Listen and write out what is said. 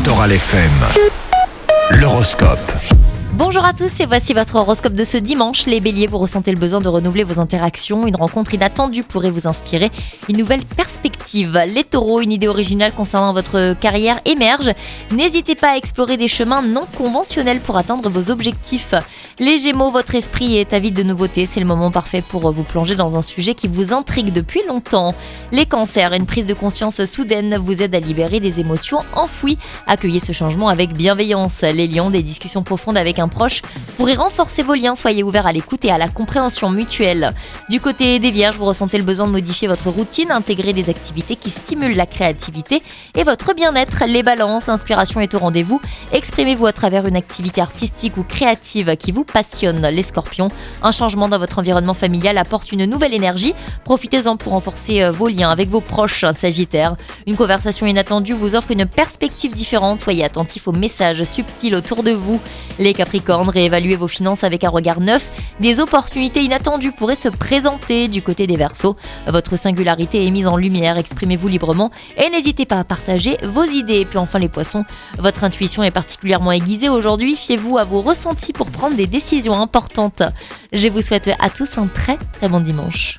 Littoral FM. L'horoscope. Bonjour à tous et voici votre horoscope de ce dimanche. Les béliers, vous ressentez le besoin de renouveler vos interactions. Une rencontre inattendue pourrait vous inspirer une nouvelle perspective. Les taureaux, une idée originale concernant votre carrière émerge. N'hésitez pas à explorer des chemins non conventionnels pour atteindre vos objectifs. Les gémeaux, votre esprit est avide de nouveautés. C'est le moment parfait pour vous plonger dans un sujet qui vous intrigue depuis longtemps. Les cancers, une prise de conscience soudaine vous aide à libérer des émotions enfouies. Accueillez ce changement avec bienveillance. Les lions, des discussions profondes avec un proche pourrait renforcer vos liens, soyez ouverts à l'écoute et à la compréhension mutuelle. Du côté des vierges, vous ressentez le besoin de modifier votre routine, intégrer des activités qui stimulent la créativité et votre bien-être. Les balances, l'inspiration est au rendez-vous, exprimez-vous à travers une activité artistique ou créative qui vous passionne. Les scorpions, un changement dans votre environnement familial apporte une nouvelle énergie, profitez-en pour renforcer vos liens avec vos proches. Sagittaire, une conversation inattendue vous offre une perspective différente, soyez attentifs aux messages subtils autour de vous. Les Capricornes, réévaluez vos finances avec un regard neuf. Des opportunités inattendues pourraient se présenter. Du côté des Verseaux, votre singularité est mise en lumière, exprimez-vous librement et n'hésitez pas à partager vos idées. Et puis enfin les Poissons, votre intuition est particulièrement aiguisée aujourd'hui, fiez-vous à vos ressentis pour prendre des décisions importantes. Je vous souhaite à tous un très très bon dimanche.